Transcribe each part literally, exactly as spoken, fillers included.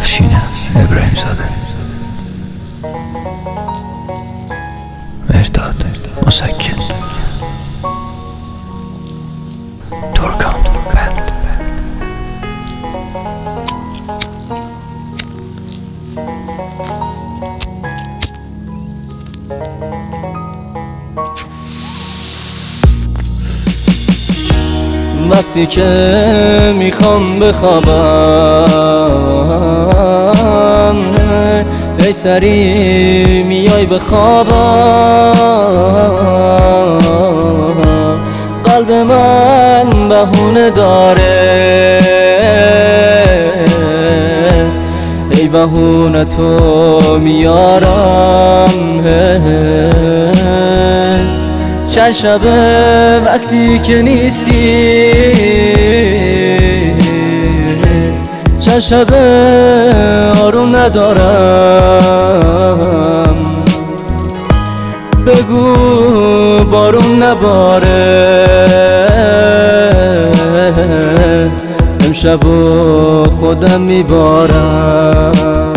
افشین ابراهیم زاده، مرداد مسکن، ترکان بند. وقتی که میخوام بخوابم ای سری میای بخوابم، قلب من بهونه داره ای بهونه تو میارم. چند شبه وقتی که نیستی، چند شبه آروم ندارم، بگو بارون نباره امشب و خودم میبارم.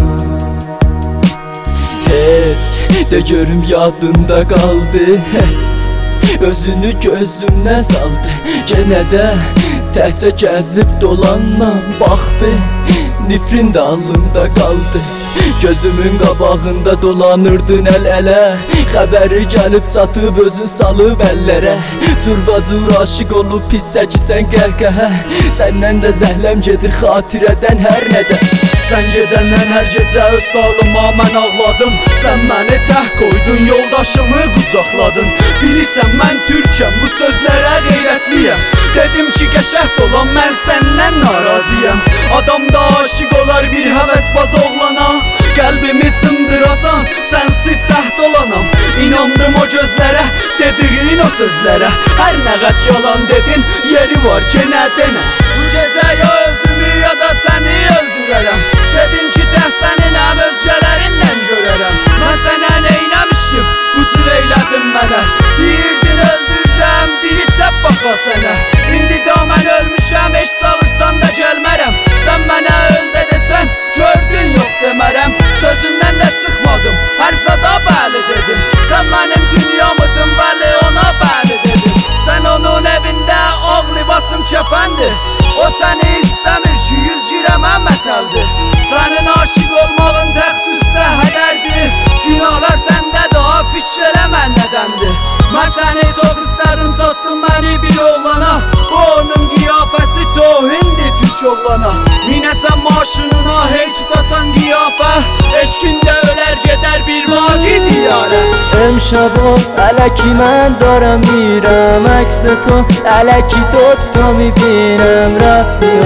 De görüm yadında kaldı, özünü gözümden saldı. Gene de təhcə gəzib dolanmam, bax be, nifrin dalında qaldı. Gözümün qabağında dolanırdın əl-ələ, xəbəri gəlib çatıb özün salıb əllərə. Cürvacur aşıq olub pis çəkisən qərqəhə, səndən də zəhləm gedir xatirədən hər nədə. Sən gedəndən hər gecə öz salıma mən ağladım, sən məni təh qoydun, yoldaşımı qucaqladın. Bilirsən mən türkəm, bu sözlərə qeyrətliyəm. Dedim ki qəşəh dolan, mən səndən naraziyəm. Adam da aşıq olar bir həvəsbaz oğlana, qəlbimi sındırasan, sənsiz təht olanam. İnandım o gözlərə, dediğin o sözlərə. Hər nə qət yalan dedin, yeri var genə denə. Bu gecə ya özümü ya da səni öldürərəm. Dedin ki təh səninəm, özgələrindən görərəm. Mən sənə neynəmişim, bu cür eylədin mənə. Deyirdin öldürürəm, biri çəp baxa sənə. İndi da mən ölmüşəm, heç savırsan da gəlmərəm. Sən mənə öl də desən, gördün yox demərəm. Sözündən də çıxmadım, hər zada bəli dedim. Sən mənim dünyamıdın, vəli ona bəli dedim. Sən onun evində ağ libasım kəfəndir, o səni istəmir ki yüz girəmə mətəldir. Sənin aşıq olmağın təxt üstə hədərdir, günahlar səndədir, ha fikr eləmə nədəndir. Mən səni çox istədim, satdın məni bir oğlana, bu onun qiyafəsi tohindir türk oğlana. Minəsən maşınına, hey tutasan qiyafə, eşkində ölər gedər bir vaqi diyarə. امشب و الکی من دارم میرم، عکس تو الکی دوتا میبینم. رفتی و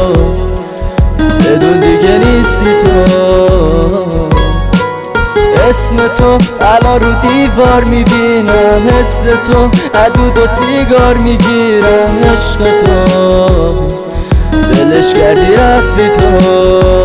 بدون دیگه نیستی تو، اسم تو الان رو دیوار میبینم. حس تو عدود و سیگار میگیرم. عشق تو دلش کردی رفتی تو.